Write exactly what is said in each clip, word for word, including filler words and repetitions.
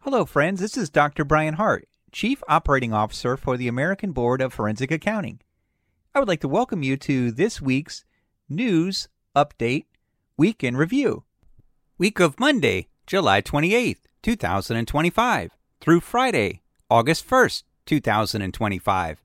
Hello, friends. This is Doctor Brian Hart, Chief Operating Officer for the American Board of Forensic Accounting. I would like to welcome you to this week's News Update Week in Review. Week of Monday, July twenty-eighth, two thousand twenty-five, through Friday, August first, two thousand twenty-five.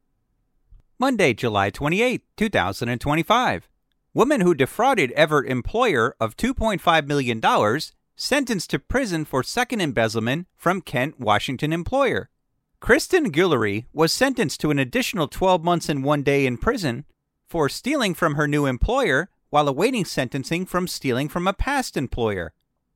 Monday, July twenty-eighth, two thousand twenty-five. Woman who defrauded Everett employer of two point five million dollars sentenced to prison for second embezzlement from Kent, Washington employer. Kristen Guillory was sentenced to an additional twelve months and one day in prison for stealing from her new employer while awaiting sentencing from stealing from a past employer.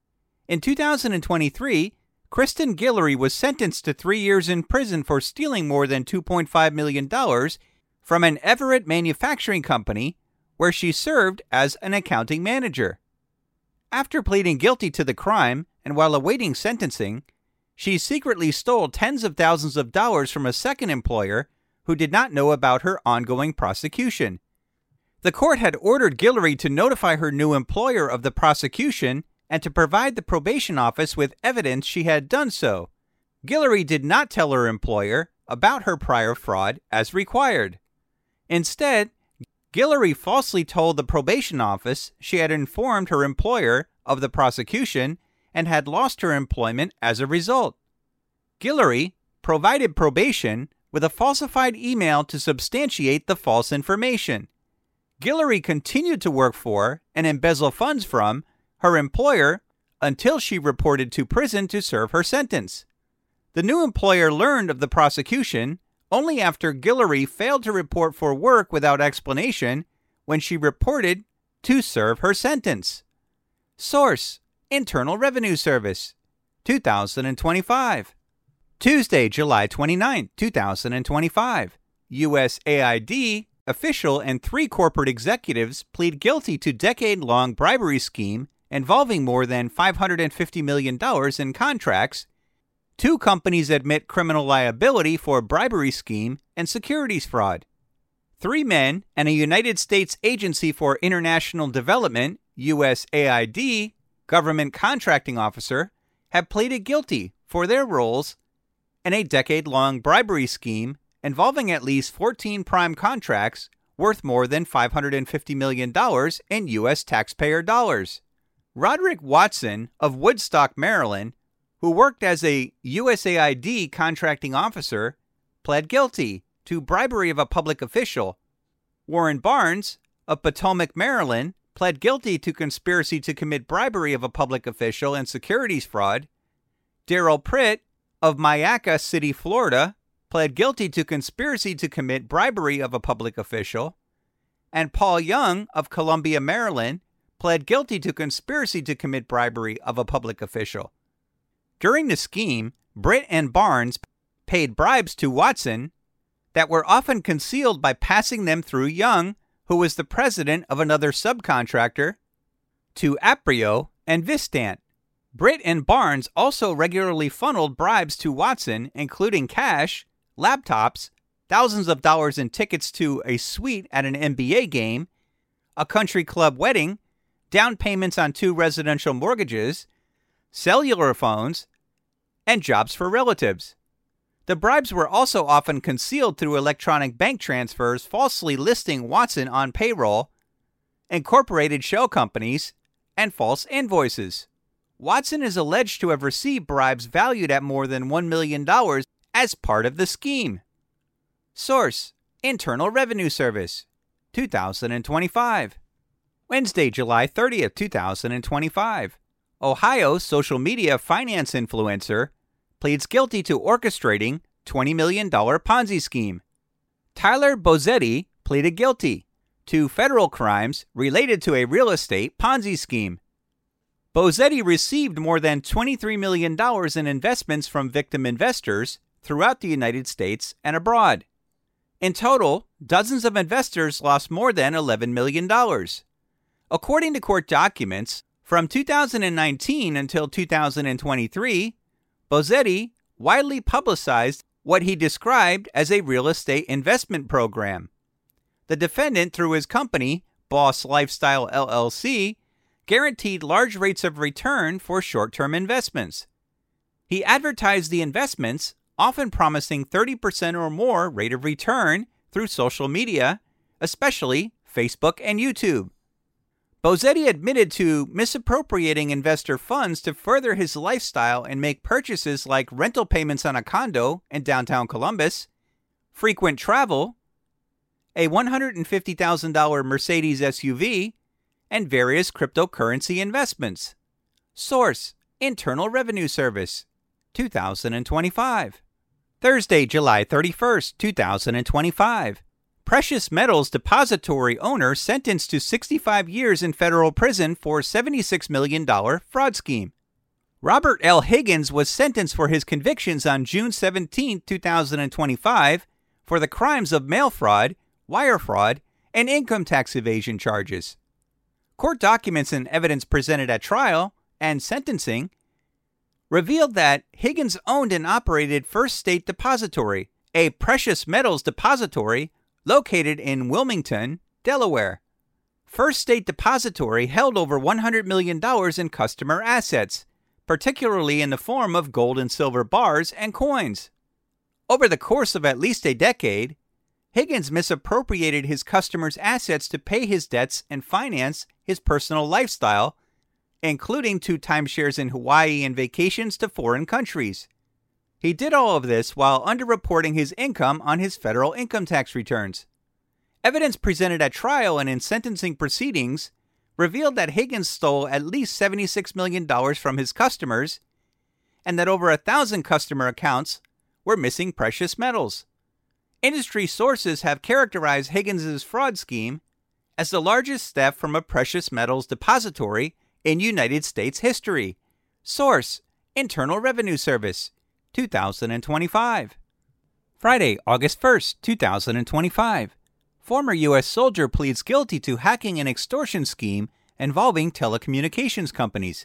In two thousand twenty-three, Kristen Guillory was sentenced to three years in prison for stealing more than two point five million dollars from an Everett manufacturing company where she served as an accounting manager. After pleading guilty to the crime and while awaiting sentencing, she secretly stole tens of thousands of dollars from a second employer who did not know about her ongoing prosecution. The court had ordered Guillory to notify her new employer of the prosecution and to provide the probation office with evidence she had done so. Guillory did not tell her employer about her prior fraud as required. Instead, Guillory falsely told the probation office she had informed her employer of the prosecution and had lost her employment as a result. Guillory provided probation with a falsified email to substantiate the false information. Guillory continued to work for and embezzle funds from her employer until she reported to prison to serve her sentence. The new employer learned of the prosecution only after Guillory failed to report for work without explanation when she reported to serve her sentence. Source: Internal Revenue Service, two thousand twenty-five. Tuesday, July twenty-ninth, two thousand twenty-five. U S A I D official and three corporate executives plead guilty to decade-long bribery scheme involving more than five hundred fifty million dollars in contracts. Two companies admit criminal liability for bribery scheme and securities fraud. Three men and a United States Agency for International Development, U S A I D, government contracting officer, have pleaded guilty for their roles in a decade-long bribery scheme involving at least fourteen prime contracts worth more than five hundred fifty million dollars in U S taxpayer dollars. Roderick Watson of Woodstock, Maryland, who worked as a U S A I D contracting officer, pled guilty to bribery of a public official. Warren Barnes of Potomac, Maryland, pled guilty to conspiracy to commit bribery of a public official and securities fraud. Darrell Pritt of Mayaca City, Florida, pled guilty to conspiracy to commit bribery of a public official. And Paul Young of Columbia, Maryland, pled guilty to conspiracy to commit bribery of a public official. During the scheme, Britt and Barnes paid bribes to Watson that were often concealed by passing them through Young, who was the president of another subcontractor, to Aprio and Vistant. Britt and Barnes also regularly funneled bribes to Watson, including cash, laptops, thousands of dollars in tickets to a suite at an N B A game, a country club wedding, down payments on two residential mortgages, cellular phones, and jobs for relatives. The bribes were also often concealed through electronic bank transfers falsely listing Watson on payroll, incorporated shell companies, and false invoices. Watson is alleged to have received bribes valued at more than one million dollars as part of the scheme. Source: Internal Revenue Service, two thousand twenty-five. Wednesday, July thirtieth, two thousand twenty-five. Ohio social media finance influencer pleads guilty to orchestrating twenty million dollars Ponzi scheme. Tyler Bozzetti pleaded guilty to federal crimes related to a real estate Ponzi scheme. Bozzetti received more than twenty-three million dollars in investments from victim investors throughout the United States and abroad. In total, dozens of investors lost more than eleven million dollars. According to court documents, from two thousand nineteen until two thousand twenty-three, Bozzetti widely publicized what he described as a real estate investment program. The defendant, through his company, Boss Lifestyle L L C, guaranteed large rates of return for short-term investments. He advertised the investments, often promising thirty percent or more rate of return through social media, especially Facebook and YouTube. Bozzetti admitted to misappropriating investor funds to further his lifestyle and make purchases like rental payments on a condo in downtown Columbus, frequent travel, a one hundred fifty thousand dollars Mercedes S U V, and various cryptocurrency investments. Source: Internal Revenue Service, two thousand twenty-five. Thursday, July thirty-first, two thousand twenty-five. Precious Metals Depository owner sentenced to sixty-five years in federal prison for seventy-six million dollars fraud scheme. Robert L. Higgins was sentenced for his convictions on June seventeenth, two thousand twenty-five for the crimes of mail fraud, wire fraud, and income tax evasion charges. Court documents and evidence presented at trial and sentencing revealed that Higgins owned and operated First State Depository, a precious metals depository located in Wilmington, Delaware. First State Depository held over one hundred million dollars in customer assets, particularly in the form of gold and silver bars and coins. Over the course of at least a decade, Higgins misappropriated his customers' assets to pay his debts and finance his personal lifestyle, including two timeshares in Hawaii and vacations to foreign countries. He did all of this while underreporting his income on his federal income tax returns. Evidence presented at trial and in sentencing proceedings revealed that Higgins stole at least seventy-six million dollars from his customers and that over a thousand customer accounts were missing precious metals. Industry sources have characterized Higgins' fraud scheme as the largest theft from a precious metals depository in United States history. Source: Internal Revenue Service, two thousand twenty-five. Friday, August first, two thousand twenty-five. Former U S soldier pleads guilty to hacking an extortion scheme involving telecommunications companies.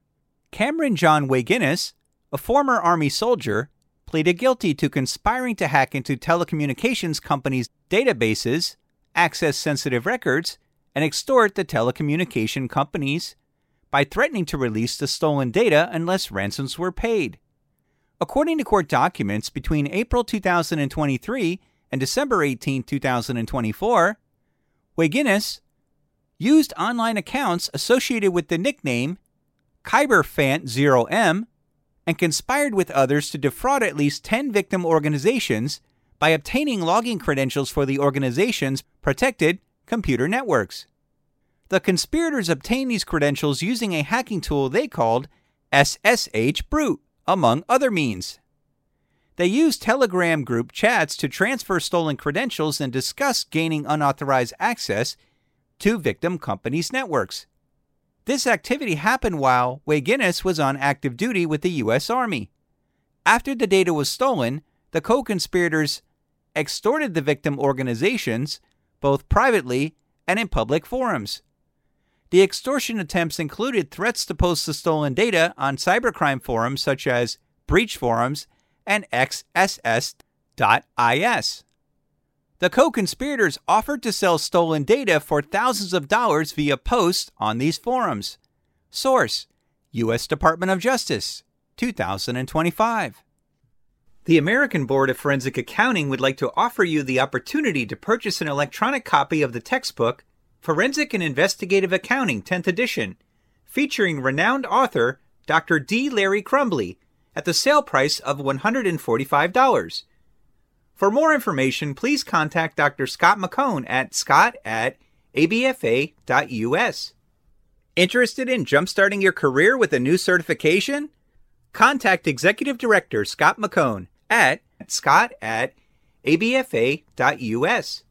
Cameron John Wayguinness, a former Army soldier, pleaded guilty to conspiring to hack into telecommunications companies' databases, access sensitive records, and extort the telecommunication companies by threatening to release the stolen data unless ransoms were paid. According to court documents, between April two thousand twenty-three and December eighteenth, two thousand twenty-four, Wayguinness used online accounts associated with the nickname Kyberfant zero M and conspired with others to defraud at least ten victim organizations by obtaining login credentials for the organization's protected computer networks. The conspirators obtained these credentials using a hacking tool they called S S H Brute, among other means. They used Telegram group chats to transfer stolen credentials and discuss gaining unauthorized access to victim companies' networks. This activity happened while Wayguinness was on active duty with the U S Army. After the data was stolen, the co-conspirators extorted the victim organizations, both privately and in public forums. The extortion attempts included threats to post the stolen data on cybercrime forums such as Breach Forums and X S S dot I S. The co-conspirators offered to sell stolen data for thousands of dollars via posts on these forums. Source: U S Department of Justice, two thousand twenty-five. The American Board of Forensic Accounting would like to offer you the opportunity to purchase an electronic copy of the textbook Forensic and Investigative Accounting, tenth edition, featuring renowned author Doctor D. Larry Crumbly, at the sale price of one hundred forty-five dollars. For more information, please contact Doctor Scott McCone at scott at a b f a dot u s. Interested in jumpstarting your career with a new certification? Contact Executive Director Scott McCone at scott at a b f a dot u s.